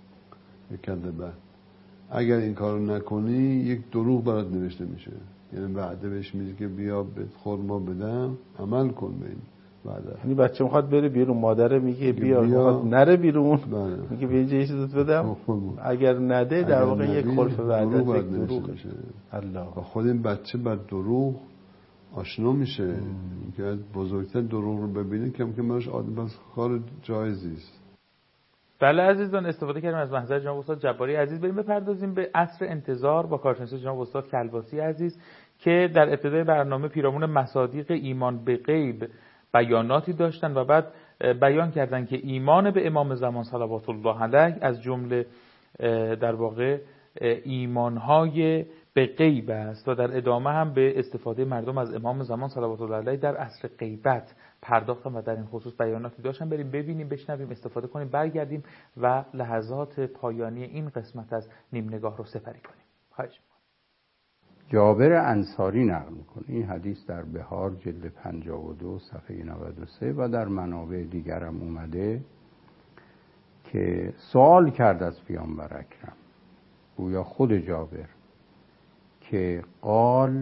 اگر این کارو نکنی یک دروغ برات نوشته میشه. یعنی وعده بهش میگه که بیا به خرما بدم، عمل کن به این وعده. یعنی بچه میخواد بره بیرون، مادره میگه بیا، میخواد نره بیرون، بله. میگه بیا یه چیزت بدم، اگر نده در واقع یک خلف وعده، یک دروغ میشه. الله. و خود این بچه بر دروغ آشنا میشه که بزرگتر دروغ رو ببینه کم که منش آدم کار جایزی است. بله عزیزان، استفاده کردیم از محضر جناب استاد جباری عزیز. بریم بپردازیم به عصر انتظار با کارشناسی جناب استاد کلباسی عزیز که در ابتدای برنامه پیرامون مصادیق ایمان به غیب بیاناتی داشتن و بعد بیان کردن که ایمان به امام زمان صلوات الله علیه از جمله در واقع ایمانهای به غیب است و در ادامه هم به استفاده مردم از امام زمان صلوات الله علیه در عصر غیبت پرداختن و در این خصوص بیاناتی داشتن. بریم ببینیم، بشنویم، استفاده کنیم، برگردیم و لحظات پایانی این قسمت از نیم نگاه رو سپری کنیم. خواهش می‌کنم. جابر انصاری نقل میکنه. این حدیث در بهار جلد 52 صفحه 93 و در منابع دیگرم اومده که سوال کرد از پیامبر اکرم، گویا خود جابر، که قال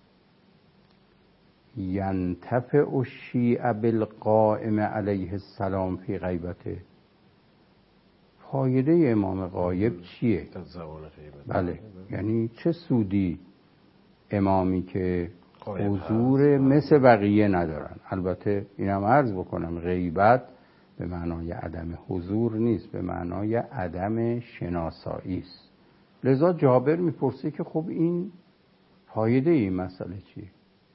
ینتفع الشیعه بالقائم علیه السلام فی غیبته. فایده امام غایب چیه؟ بله، یعنی چه سودی امامی که حضور مثل بقیه ندارن. البته اینم عرض بکنم غیبت به معنای عدم حضور نیست، به معنای عدم شناسایی است. لذا جابر میپرسه که خب این فایده این مسئله چیه؟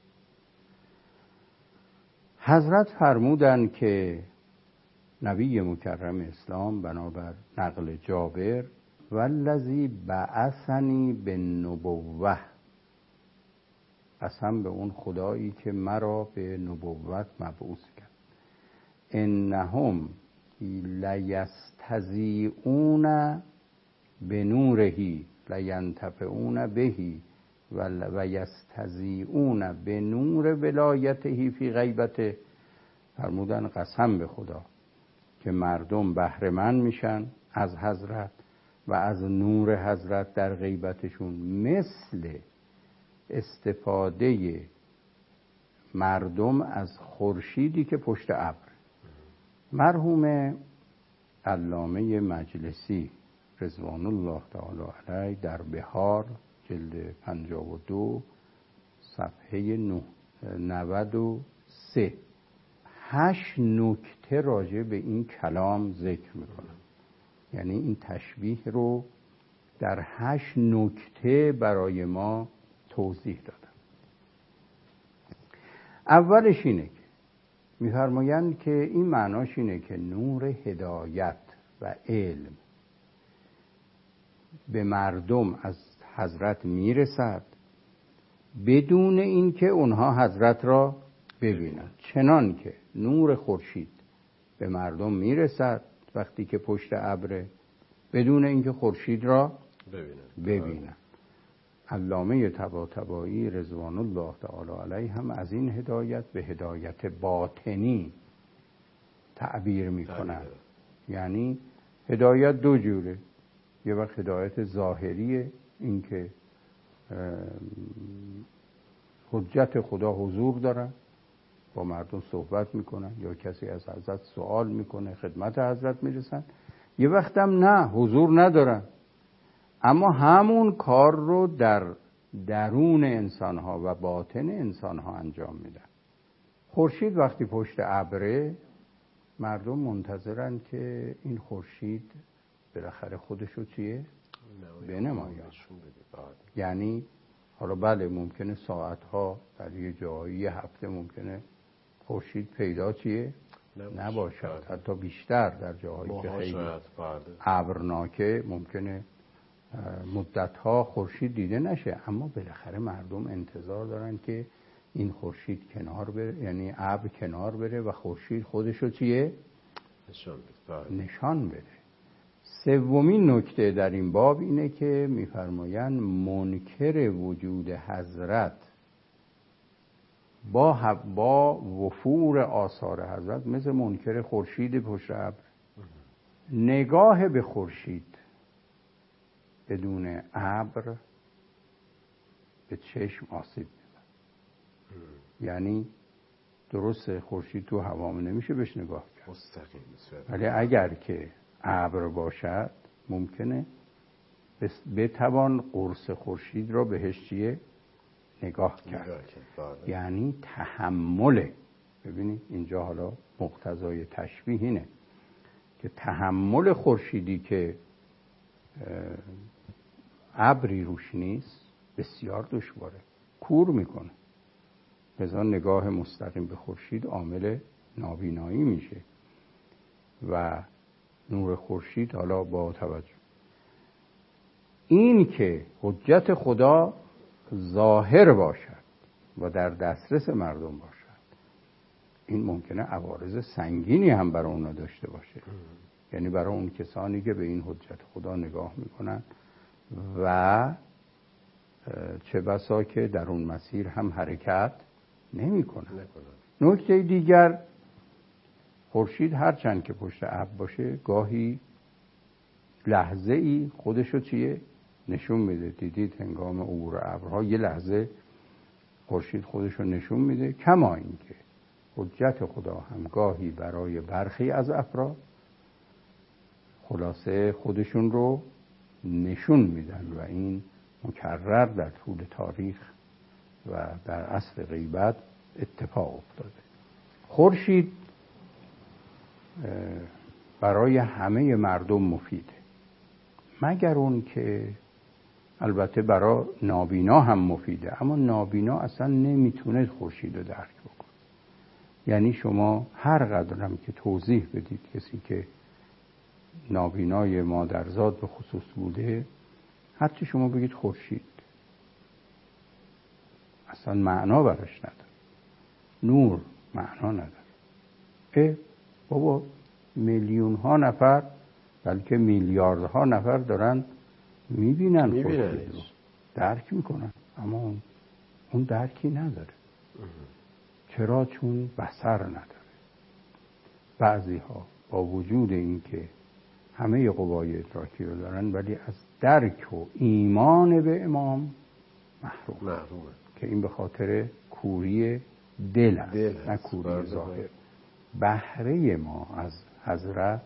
حضرت فرمودن که نبی مکرم اسلام بنابر نقل جابر والذی بعثنی بالنبوة، قسم به اون خدایی که مرا به نبوت مبعوث کرد، انهم لیستضیئون بنورهی لینتفعون بهی و یستضیئون بنور ولایته فی غیبته. فرمودن قسم به خدا که مردم بهره مند میشن از حضرت و از نور حضرت در غیبتشون، مثل استفاده مردم از خورشیدی که پشت ابر. مرحوم علامه مجلسی رضوان الله تعالی علیه در بهار جلد 52 صفحه 93 8 نکته راجع به این کلام ذکر میکنم. یعنی این تشبیه رو در 8 نکته برای ما توضیح دادم. اولش اینه که میفرمایند که این معناش اینه که نور هدایت و علم به مردم از حضرت میرسد بدون اینکه اونها حضرت را ببینند، چنان که نور خورشید به مردم میرسد وقتی که پشت ابر بدون اینکه خورشید را ببینند. علامه طباطبایی رضوان الله تعالی علیه هم از این هدایت به هدایت باطنی تعبیر میکنند. یعنی هدایت دو جوره، یه وقت هدایت ظاهریه، این که حجت خدا حضور دارن، با مردم صحبت میکنن یا کسی از حضرت سوال میکنه خدمت حضرت میرسن. یه وقت هم نه، حضور ندارن اما همون کار رو در درون انسانها و باطن انسانها انجام میدن. خورشید وقتی پشت ابره مردم منتظرن که این خورشید بالاخره خودشو چیه؟ بنماید. یعنی حالا بله ممکنه ساعتها در یه جایی یه هفته ممکنه خورشید پیدا چیه؟ نباشد. حتی بیشتر در جاهایی که خیلی ابرناکه ممکنه مدتها خورشید دیده نشه، اما بالاخره مردم انتظار دارن که این خورشید کنار بره، یعنی ابر کنار بره و خورشید خودشو چیه؟ نشان بده. سومین نکته در این باب اینه که میفرمایند منکر وجود حضرت با وفور آثار حضرت مثل منکر خورشید پشت ابر. نگاه به خورشید بدون ابر به چشم آسیب میزنه. یعنی درست خورشید تو هوا نمیشه بهش نگاه کرد مستقیم، ولی اگر که ابر باشد ممکنه بتوان قرص خورشید را بهش چیه نگاه کرد. یعنی تحمله. ببینید اینجا حالا مقتضای تشبیه اینه که تحمل خورشیدی که ابری روش نیست بسیار دشواره، کور میکنه. لذا نگاه مستقیم به خورشید عامل نابینایی میشه و نور خورشید حالا با توجه این که حجت خدا ظاهر باشد و در دسترس مردم باشد، این ممکنه عوارض سنگینی هم برای اونا داشته باشه. یعنی برای اون کسانی که به این حجت خدا نگاه میکنن و چه بسا که در اون مسیر هم حرکت نمیکنن. نکته دیگر، خورشید هرچند که پشت ابر باشه گاهی لحظه ای خودشو چیه نشون میده. دیدید هنگام عبور ابرها یه لحظه خورشید خودشو نشون میده. کما اینکه حجت خدا هم گاهی برای برخی از افراد خلاصه خودشون رو نشون میدن و این مکرر در طول تاریخ و در عصر غیبت اتفاق افتاده. خورشید برای همه مردم مفیده، مگر اون که البته برای نابینا هم مفیده، اما نابینا اصلا نمیتونه خورشید رو درک بکنه. یعنی شما هر قدرم که توضیح بدید کسی که نابینای مادرزاد به خصوص بوده، حتی شما بگید خورشید، اصلا معنا براش نداره. نور معنا نداره. بابا میلیون ها نفر بلکه میلیاردها نفر دارن میبینن خورشید رو، درک میکنن، اما اون درکی نداره. چرا؟ چون بصر نداره. بعضی ها با وجود این که همه قوای ادراکی رو دارن ولی از درک و ایمان به امام محرومه. که این به خاطر کوری دل است، نه کوری ظاهر. بهره ما از حضرت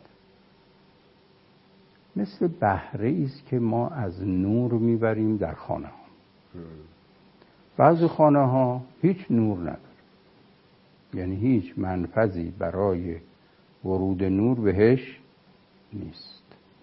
مثل بهره است که ما از نور میبریم در خانه ها. بعضی خانه ها هیچ نور نداره، یعنی هیچ منفذی برای ورود نور بهش نیست.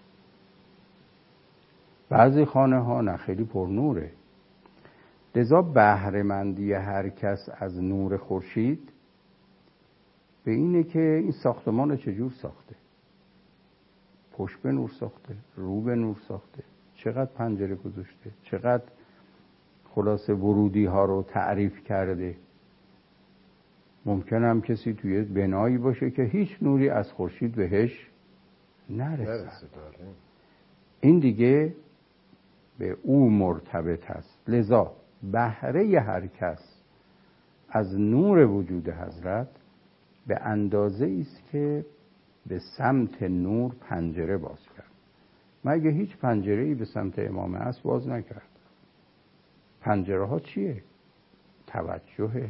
بعضی خانه ها نه خیلی پر نوره. لذا بهره مندی هر کس از نور خورشید به اینه که این ساختمان رو چجور ساخته، پشت به نور ساخته، رو به نور ساخته، چقدر پنجره گذاشته، چقدر خلاصه ورودی ها رو تعریف کرده. ممکن هم کسی توی بنایی باشه که هیچ نوری از خورشید بهش نرسد. این دیگه به او مرتبط است. لذا بهره هر کس از نور وجود حضرت به اندازه است که به سمت نور پنجره باز کرد. مگه هیچ پنجره‌ای به سمت امام عصر باز نکرد؟ پنجره ها چیه؟ توجه،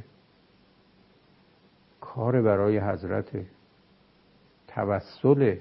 کار برای حضرت، توسل،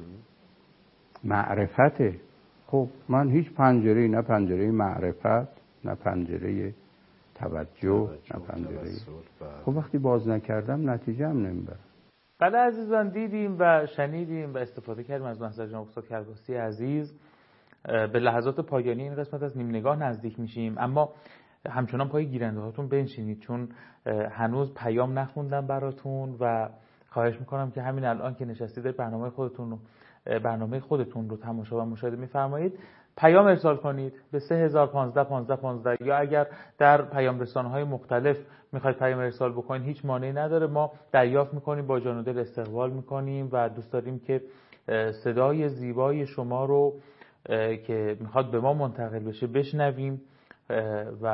معرفت. خب من هیچ پنجره‌ای، نه پنجره معرفت، نه پنجره توجه، نه پنجره. خب وقتی باز نکردم نتیجه هم نمیبرم. بله عزیزان، دیدیم و شنیدیم و استفاده کردیم از محضر جناب استاد کرباسی عزیز. به لحظات پایانی این قسمت از نیم نگاه نزدیک میشیم، اما همچنان پای گیرنده هاتون بنشینید چون هنوز پیام نخوندم براتون و خواهش میکنم که همین الان که نشستید برنامه خودتون رو تماشا و مشاهده میفرمایید پیام ارسال کنید به 3015 یا اگر در پیام رسانه‌های مختلف میخواید پیام ارسال بکنید هیچ مانعی نداره. ما دریافت میکنیم، با جان و دل استقبال میکنیم و دوست داریم که صدای زیبای شما رو که میخواد به ما منتقل بشه بشنویم و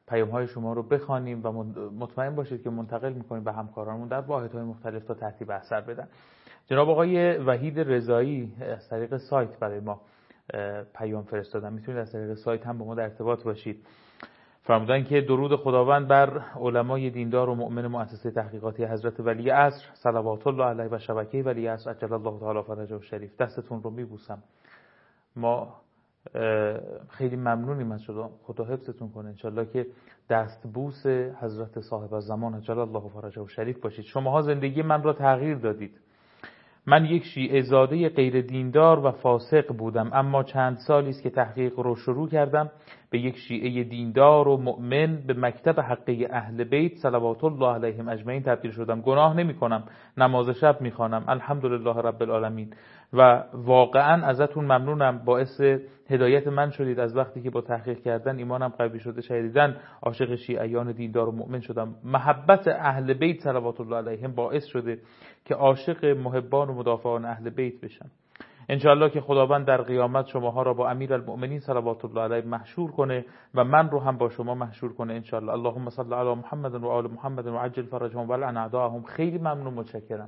پیام‌های شما رو بخوانیم و مطمئن باشید که منتقل می‌کنیم به همکارانمون در واحدهای مختلف تا ترتیب اثر بدن. جناب آقای وحید رضایی از طریق سایت برای ما پیام فرستادن، میتونید از طریق سایت هم با ما در ارتباط باشید. فرمودن که درود خداوند بر علمای دیندار و مؤمن مؤسسه تحقیقاتی حضرت ولی عصر صلوات الله علیه و شبکه ولی عصر عجل الله تعالی فرجه الشریف. دستتون رو میبوسم. ما خیلی ممنونیم از شما، خدا حفظتون کنه. انشالله که دستبوس حضرت صاحب الزمان عجل الله فرجه الشریف باشید. شماها زندگی من را تغییر دادید. من یک شیعه زاده غیر دیندار و فاسق بودم، اما چند سالی است که تحقیق رو شروع کردم، به یک شیعه دیندار و مؤمن به مکتب حقه اهل بیت صلوات الله علیهم اجمعین تبدیل شدم. گناه نمی کنم، نماز شب می خوانم، الحمدلله رب العالمین، و واقعا ازتون ممنونم. باعث هدایت من شدید. از وقتی که با تحقیق کردن ایمانم قوی شده، شدیداً عاشق شیعیان دیندار و مؤمن شدم. محبت اهل بیت صلوات الله علیهم باعث شده که عاشق محبان و مدافعان اهل بیت بشم. انشاءالله که خداوند در قیامت شماها را با امیرالمؤمنین صلوات الله علیه محشور کنه و من رو هم با شما محشور کنه انشاءالله. اللهم صل علی محمد و آل محمد و عجل فرجهم و لعن اعداءهم. خیلی ممنون، متشکرم.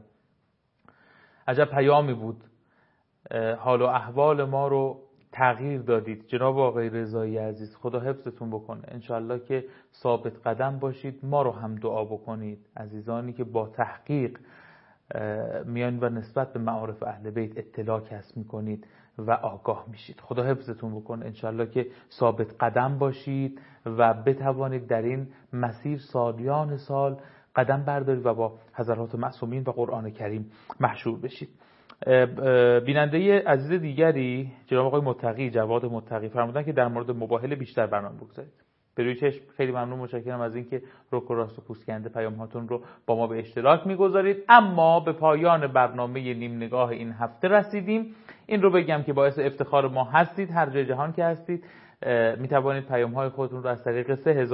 عجب پیامی بود. حال و احوال ما رو تغییر دادید جناب آقای رضایی عزیز. خدا حفظتون بکنه. انشاءالله که ثابت قدم باشید. ما رو هم دعا بکنید، عزیزانی که با تحقیق میان و نسبت به معارف اهل بیت اطلاع کسب میکنید و آگاه میشید. خدا حفظتون بکنه. انشاءالله که ثابت قدم باشید و بتوانید در این مسیر سالیان سال قدم بردارید و با حضرات معصومین و قرآن کریم محشور بشید. بیننده عزیز دیگری جناب آقای متقی، جواد متقی، فرمودن که در مورد مباهله بیشتر برنامه بگذارید. به روی چشم. خیلی ممنون، متشکرم از اینکه رک و راست و پوسکنده پیام هاتون رو با ما به اشتراک میگذارید. اما به پایان برنامه نیم نگاه این هفته رسیدیم. این رو بگم که باعث افتخار ما هستید. هر جای جهان که هستید می توانید پیام های خودتون رو از طریق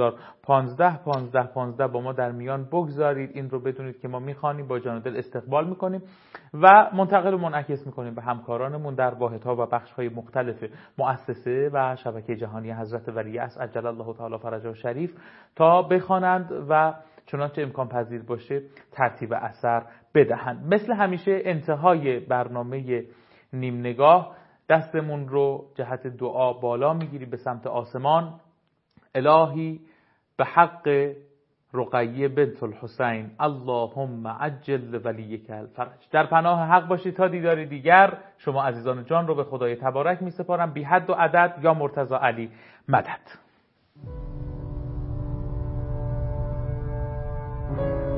3015 با ما در میان بگذارید. این رو بدونید که ما میخوانیم، با جان و دل استقبال میکنیم و منتقل و منعکس میکنیم به همکارانمون در واحدها و بخش‌های مختلف مؤسسه و شبکه جهانی حضرت ولی عصر عجل الله تعالی فرجه الشریف تا بخوانند و چنانچه امکان پذیر باشه ترتیب اثر بدهند. مثل همیشه انتهای برنامه نیم نگاه دستمون رو جهت دعا بالا میگیری به سمت آسمان. الهی به حق رقیه بنت الحسین اللهم عجل ولیک الفرج. در پناه حق باشید تا دیدار دیگر. شما عزیزان جان رو به خدای تبارک می سپارم. بی حد و عدد. یا مرتضی علی مدد.